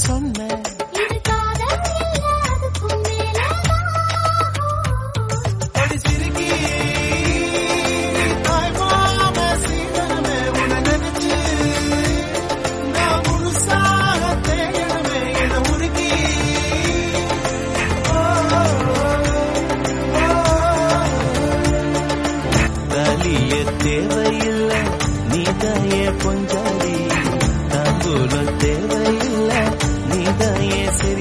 சொன்னேன். இது காதல் இல்ல அதுக்கும் மேலதான். அடி சிறுகி தாய்மாம சீதனமே உன்னை நினைச்சு நான் முழுசாக தேயணுமே என உருகி. தாலிய தேவையில்லை நீதாயே கொஞ்சாடி, தாம்பூலம் தேவையில்லை நீதாயே சரி.